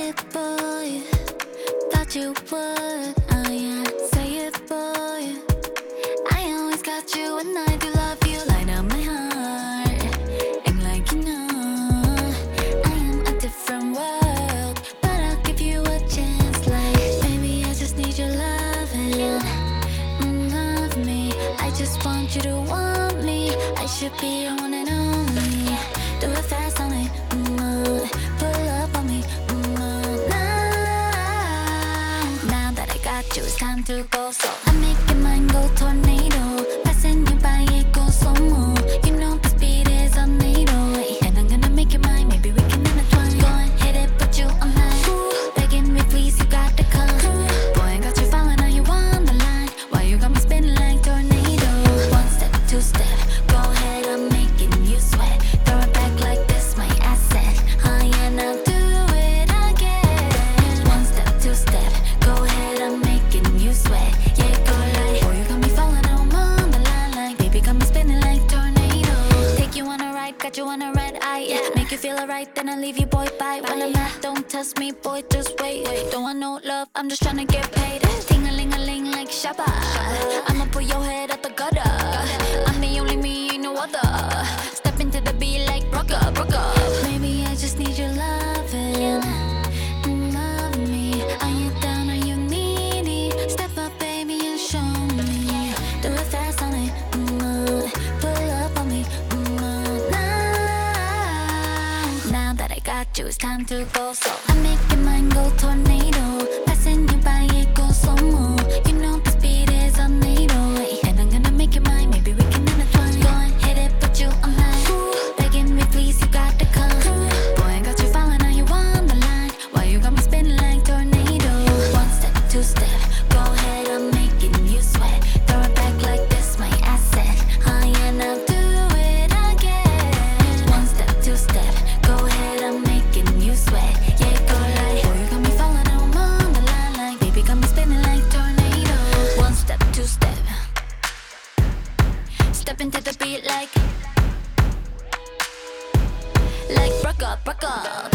it, boy. Thought you would. Oh yeah, say it, boy. I always got you when I do love you. Light up my heart, act like you know I am a different world, but I'll give you a chance. Like, baby, I just need your loving. Love me. I just want you to want me. I should be your one and only. Do it fast on me. Pull up on me. Now that I got you, it's time to go. So I make your mind go tornado. Passing you by, it goes slow mo. You know the speed is a NATO. And I'm gonna make you mine. Maybe we can intertwine. Go and hit it, put you on mine. Begging me, please, you got to come. Boy, I got you falling, now you on the line. Why you got me spinning like tornado? One step, two step, go ahead, I'm making you sweat. Throw it back like this, my asset. Oh yeah, now do it again. One step, two step, go ahead, I'm making you sweat. Yeah, go like, boy, you got me falling, I'm on the line. Like, baby, got me spinning like tornado. Take you on a ride, got you on a red eye. Yeah. Make you feel alright, then I leave you, boy, bye. When I'm mad, don't test me, boy, just wait. Don't want no love, I'm just tryna get paid. Ting-a-ling-a-ling like Shabba. I'ma pull your head out the gutter. I'm the only me, ain't no other. Step into the beat like Brooker, Brooker. Maybe I just need your loving. Love me. Are you down, are you needy? Step up, baby, and show me. Do it fast on me. Pull up on me. Now that I got you, it's time to go. So I make your mind go tornado. Passing you by, it goes slow mo. You know the speed is a NATO. And I'm gonna make you mine. Maybe we can intertwine. Go and hit it, put you on mine. Begging me, please, you got to come. Boy, I got you falling, now you on the line. Why you got me spinning like tornado? One step, two step, go ahead, I'm making you sweat. Throw it back like this, my asset. Oh yeah, now do it again. One step, two step, go ahead, I'm making you sweat. Yeah, go like, boy, you got me falling, now I'm on the line. Like, baby, got me spinning like tornado. One step, two step, step into the beat like broke up, broke up.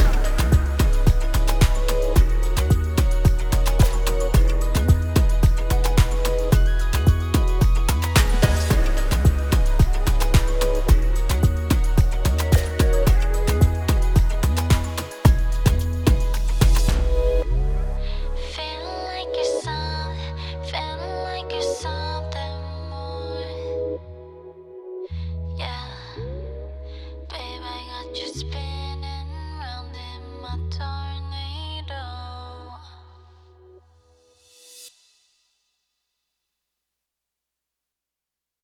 Feeling like you're something more. Yeah, babe, I got you spinning.